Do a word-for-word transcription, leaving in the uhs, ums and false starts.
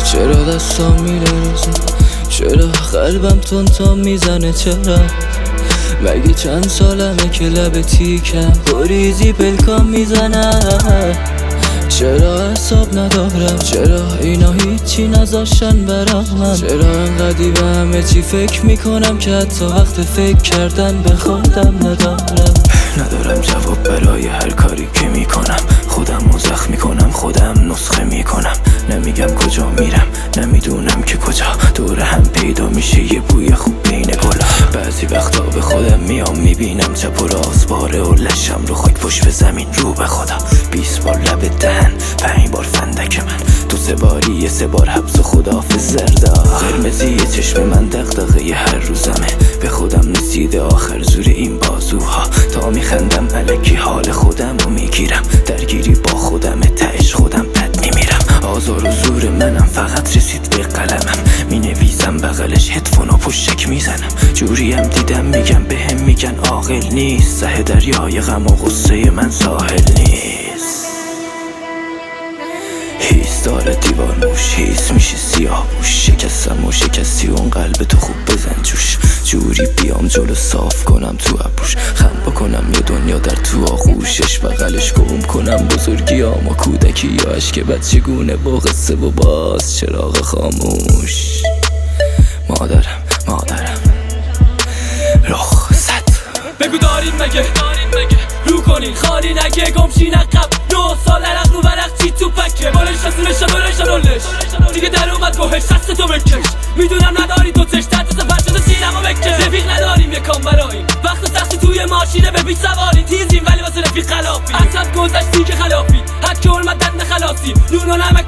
چرا دستام میلرزه، چرا قلبم تون تا میزنه، چرا مگه چند سالمه که لب تیکم بریزی پلکام میزنم، چرا حساب ندارم، چرا اینا هیچی نذاشتن برام من، چرا انقدی به همه چی فکر میکنم که حتی وقت فکر کردن به خودم ندارم. ندارم جواب برای هر کاری که میکنم، خودم رو زخم میکنم، خودم نسخه میکنم، نمیگم کجا میرم، نمیدونم که کجا، دور هم پیدا میشه یه بوی خوب بین گلا. بعضی وقتا به خودم میام میبینم چپ و راست باره و لشم رو خاک پشت به زمین رو به خدا. بیست بار لب دهن، پنج بار فندک من، تو سه باری یه سه بار حبس و خداحافظ زردا. قرمزی چشم من دغدغه یه هر روزمه، به خودم رسیده آخر زور این بازوها، تا میخندم الکی حال خودم رو میگیرم، درگیری با خودم تهش خودم بد میمیرم. آزار و زور منم فقط رسید به قلمم، مینویسم بغلش هدفون و پشک میزنم، جوریم دیدم میگم بهم میگن عاقل نیست، سه دریای غم و غصه من ساحل نیست. هیس داره دیوار موش، هیس میشه سیاه بوش، شکستم و شکستی اون قلب تو خوب بزن جوش، جوری بیام جلو صاف کنم تو ابروش، خم بکنم یه دنیا در تو آغوشش، بغلش گم کنم بزرگیام و کودکی یا عشق بچگونه با قصه و باز چراغ خاموش. مادرم مادرم رخصت بگو دارین مگه رو کنین خالی نگه گمشین عقب، نه سال عرق رو برق چی تو پکه، بالش رسونش بالش رولش دیگه در اومد گوهش دست تو بکش، میدونم نداری تو چش تحت سفر شده سینما بکش، رفیق نداریم یکم براییم، وقت سختی توی ماشینه به بیت سوارین، تیزیم ولی واسه رفیق خلافی، اصلا گذشتی که خلافی، حد که علمت دند خلاصی، نون و نمک